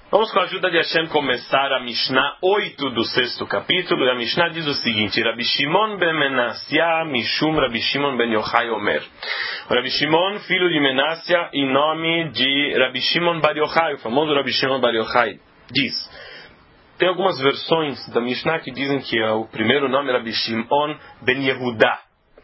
Vamos, com a ajuda de Hashem, começar a Mishnah 8 do 6º capítulo. E a Mishnah diz o seguinte: Rabi Shimon ben Menassia Mishum Rabi Shimon ben Yochai Omer. Rabi Shimon, filho de Menassia, em nome de Rabi Shimon bar Yochai, o famoso Rabi Shimon bar Yochai, diz. Tem algumas versões da Mishnah que dizem que o primeiro nome é Rabi Shimon ben Yehuda.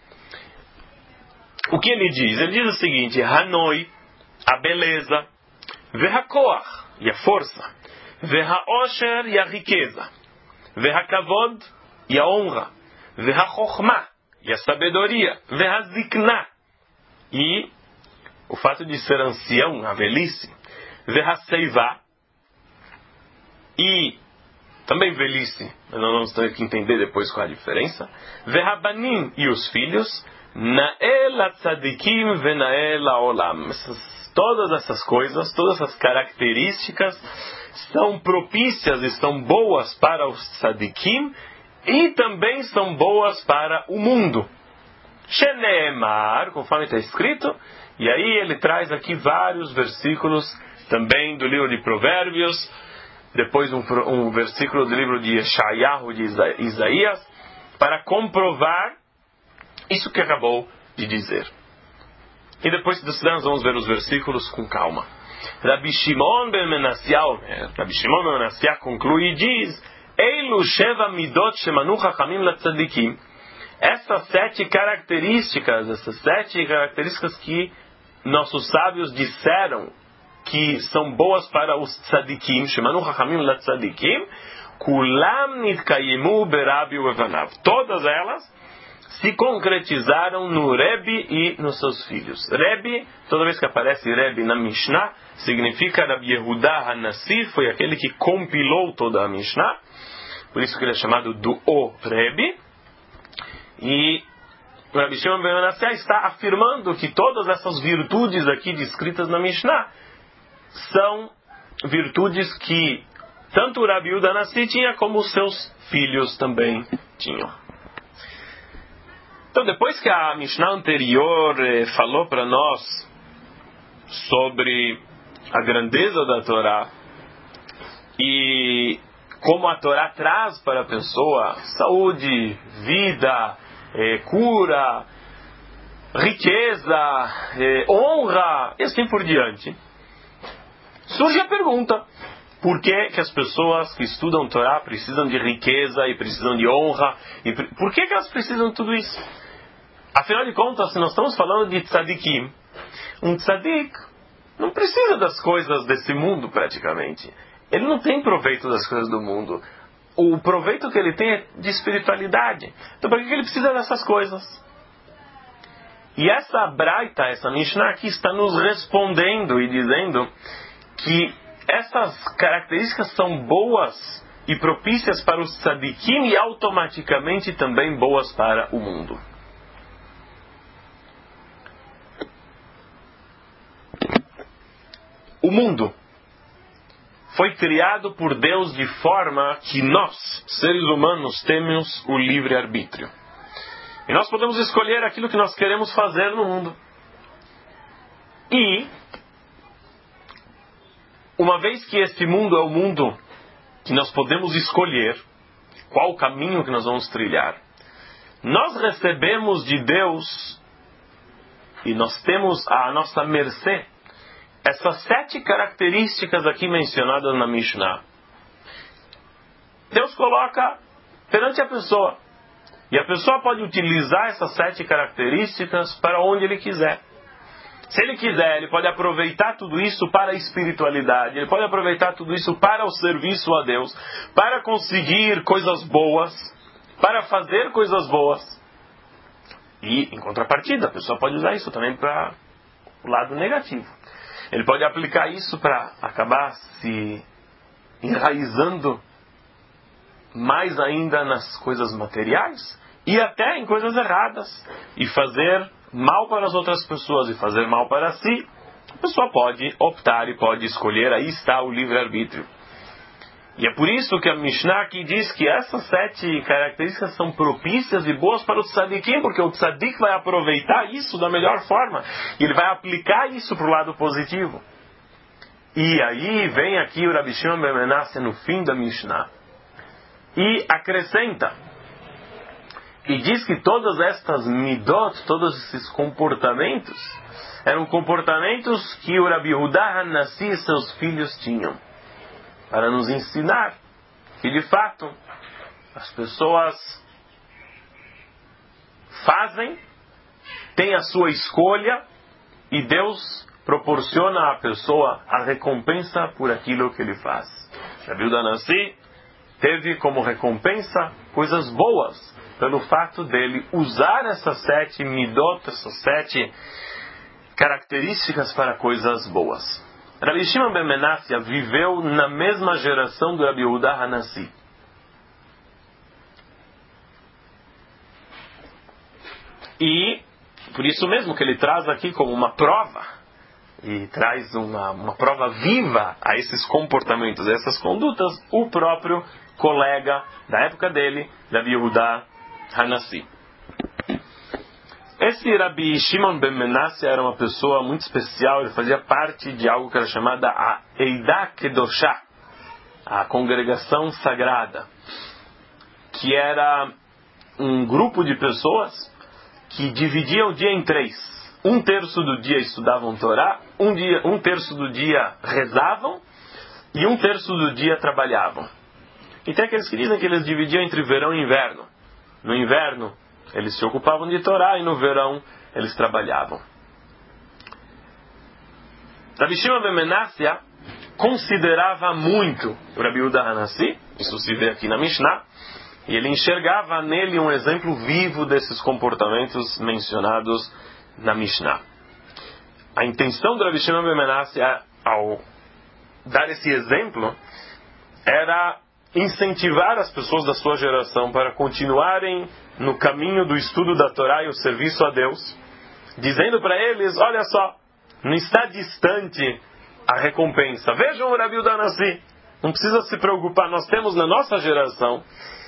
O que ele diz? Ele diz o seguinte: Hanoi, a beleza, Vehakoach, e a força, Vehaosher, e a riqueza, Vehakavod, e a honra, Vehachochma, e a sabedoria, Vehazikna, e o fato de ser ancião, a velhice, Vehaseiva, e também velhice, mas nós vamos ter que entender depois qual é a diferença, Vehabanim, e os filhos, Nael atzadikim venael haolam. Todas essas coisas, todas essas características são propícias, estão boas para os tzadikim e também são boas para o mundo. Sheneemar, conforme está escrito, e aí ele traz aqui vários versículos também do livro de Provérbios, depois um versículo do livro de Yeshayahu, de Isaías, para comprovar isso que acabou de dizer. E depois de nós vamos ver os versículos com calma. Rabi Shimon ben Menassia conclui e diz: Eilu sheva midot shemanu chachamim latzadikim. Essas 7 características que nossos sábios disseram que são boas para os tzadikim, shemanu chachamim latzadikim, kulam nitkayimu berabi uvanav. Todas elas se concretizaram no Rebbe e nos seus filhos. Rebbe, toda vez que aparece Rebbe na Mishnah, significa Rabi Yehuda Hanassi, foi aquele que compilou toda a Mishnah, por isso que ele é chamado do O Rebbe. E o Rabi Shimon ben Menassia está afirmando que todas essas virtudes aqui descritas na Mishnah são virtudes que tanto o Rabi Yehuda Hanassi tinha como os seus filhos também tinham. Então, depois que a Mishnah anterior falou para nós sobre a grandeza da Torá e como a Torá traz para a pessoa saúde, vida, cura, riqueza, honra e assim por diante, surge a pergunta: por que as pessoas que estudam Torá precisam de riqueza e precisam de honra? Por que elas precisam de tudo isso? Afinal de contas, se nós estamos falando de tzadikim, um tzadik não precisa das coisas desse mundo praticamente. Ele não tem proveito das coisas do mundo. O proveito que ele tem é de espiritualidade. Então, para que ele precisa dessas coisas? E essa Braita, essa Mishnah aqui, está nos respondendo e dizendo que essas características são boas e propícias para os tzadikim e automaticamente também boas para o mundo. O mundo foi criado por Deus de forma que nós, seres humanos, temos o livre-arbítrio. E nós podemos escolher aquilo que nós queremos fazer no mundo. E, uma vez que esse mundo é o mundo que nós podemos escolher, qual o caminho que nós vamos trilhar, nós recebemos de Deus e nós temos à nossa mercê essas 7 características aqui mencionadas na Mishnah. Deus coloca perante a pessoa. E a pessoa pode utilizar essas 7 características para onde ele quiser. Se ele quiser, ele pode aproveitar tudo isso para a espiritualidade. Ele pode aproveitar tudo isso para o serviço a Deus. Para conseguir coisas boas. Para fazer coisas boas. E, em contrapartida, a pessoa pode usar isso também para o lado negativo. Ele pode aplicar isso para acabar se enraizando mais ainda nas coisas materiais e até em coisas erradas e fazer mal para as outras pessoas e fazer mal para si. A pessoa pode optar e pode escolher, aí está o livre-arbítrio. E é por isso que a Mishnah aqui diz que essas 7 características são propícias e boas para o tzadikim, porque o tzadik vai aproveitar isso da melhor forma. E ele vai aplicar isso para o lado positivo. E aí vem aqui o Rabi Shimon ben Menasseh no fim da Mishnah e acrescenta e diz que todas estas midot, todos esses comportamentos, eram comportamentos que o Rabi Yehuda Hanassi e seus filhos tinham, para nos ensinar que de fato as pessoas fazem, têm a sua escolha e Deus proporciona à pessoa a recompensa por aquilo que ele faz. Rabi Yehuda Hanassi teve como recompensa coisas boas, pelo fato dele usar essas 7 midot, essas 7 características para coisas boas. Rabi Shimon ben Menasseh viveu na mesma geração do Rabi Yehuda Hanassi. E por isso mesmo que ele traz aqui como uma prova, e traz uma prova viva a esses comportamentos, a essas condutas, o próprio colega da época dele, Rabi Yehuda Hanassi. Esse Rabi Shimon ben Menasseh era uma pessoa muito especial, ele fazia parte de algo que era chamada a Eidah Kedoshá, a congregação sagrada, que era um grupo de pessoas que dividiam o dia em 3. Um terço do dia estudavam Torá, um terço do dia rezavam e um terço do dia trabalhavam. E tem aqueles que dizem que eles dividiam entre verão e inverno. No inverno, eles se ocupavam de Torá e no verão, eles trabalhavam. Rabi Shimon ben Menasseh considerava muito o Rabi Yehuda Hanassi, isso se vê aqui na Mishnah, e ele enxergava nele um exemplo vivo desses comportamentos mencionados na Mishnah. A intenção do Rabi Shimon ben Menasseh, ao dar esse exemplo, era incentivar as pessoas da sua geração para continuarem no caminho do estudo da Torá e o serviço a Deus, dizendo para eles, olha só, não está distante a recompensa. Vejam o Rabi Yehuda Hanassi, não precisa se preocupar, nós temos na nossa geração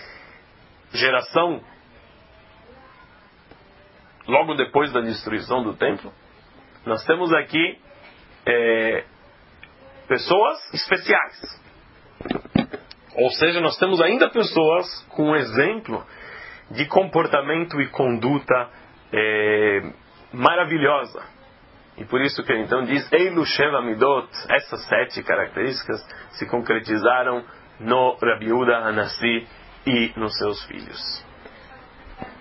logo depois da destruição do templo, nós temos aqui pessoas especiais. Ou seja, nós temos ainda pessoas com um exemplo de comportamento e conduta maravilhosa. E por isso que ele então diz, Eilu Sheva Midot, essas 7 características se concretizaram no Rabi Yehuda Hanassi e nos seus filhos.